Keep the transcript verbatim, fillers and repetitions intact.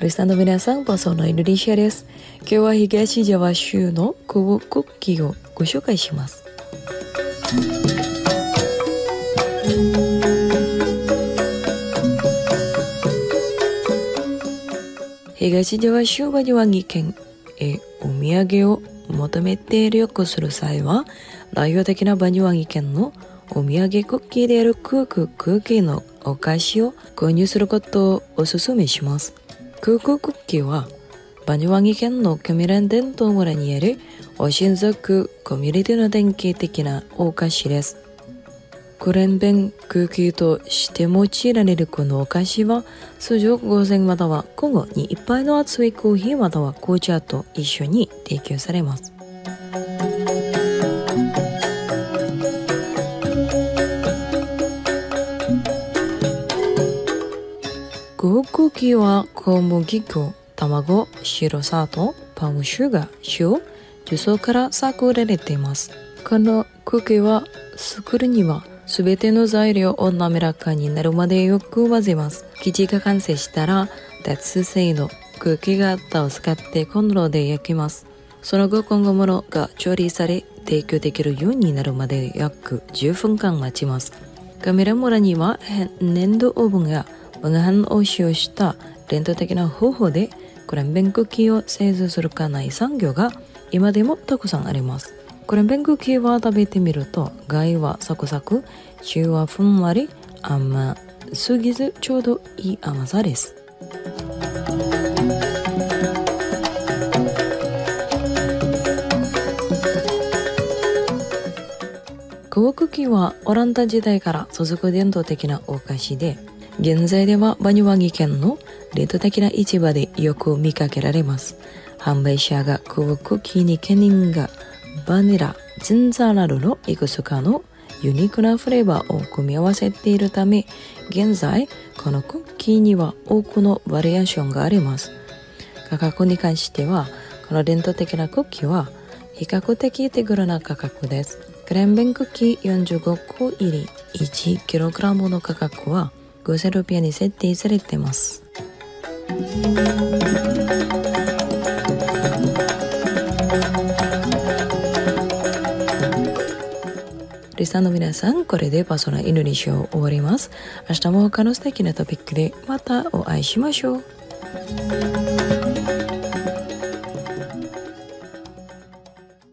リスナーの皆さん、パソのインドネシアです。今日は東ジャワ州のコブクッキーをご紹介します。東ジャワ州バニワギ県へお土産を求めて旅行する際は、代表的なバニワギ県のお土産クッキーであるクーククッキーのお菓子を購入することをお勧めします。クーククッキーはバニワギ県のキョミラン伝統村にあるオシン族コミュニティの典型的なお菓子です。クレンベンクッキーとして用いられるこのお菓子は通常ごせんまたは交互に一杯の熱いコーヒーまたは紅茶と一緒に提供されます。クークッキーは小麦粉、卵、白砂糖、パンシュガー、塩、重曹から作られています。このクッキーは作るにはすべての材料を滑らかになるまでよく混ぜます。生地が完成したら鉄製のクッキー型を使ってコンロで焼きます。その後今後ものが調理され提供できるようになるまで約じゅっぷんかん待ちます。カメラ村には粘土オーブンや麦飯を使用した伝統的な方法でクレンベンクッキーを製造する家内産業が今でもたくさんあります。クレンベンクッキーは食べてみると外はサクサク、中はふんわり、甘すぎずちょうどいい甘さです。クークッキーはオランダ時代から続く伝統的なお菓子で、現在ではバニワギ県の伝統的な市場でよく見かけられます。販売者がクークッキーにケニンガ、バニラ、ジンザーなどのいくつかのユニークなフレーバーを組み合わせているため、現在このクッキーには多くのバリエーションがあります。価格に関しては、この伝統的なクッキーは比較的手頃な価格です。クレンベンクッキーよんじゅうごこ入りいちキログラムの価格はごせんルピアに設定されています。リスナーの皆さん、これでパーソナルインドネシアを終わります。明日も他の素敵なトピックでまたお会いしましょう。